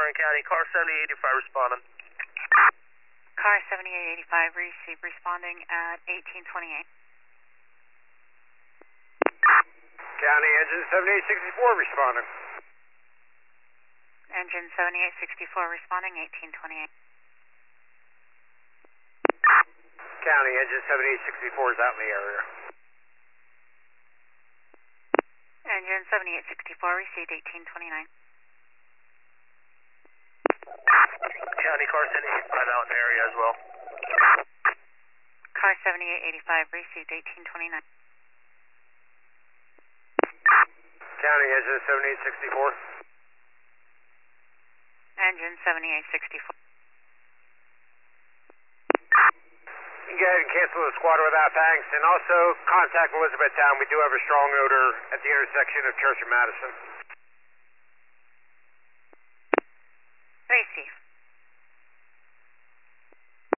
Warren County, car 7885 responding. Car 7885 received, responding at 1828. County engine 7864 responding. Engine 7864 responding, 1828. County engine 7864 is out in the area. Engine 7864 received, 1829. County, car 7885 out in the area as well. Car 7885 received, 1829. County engine 7864. Engine 7864. You can go ahead and cancel the squad without thanks, and also contact Elizabethtown. We do have a strong odor at the intersection of Church and Madison.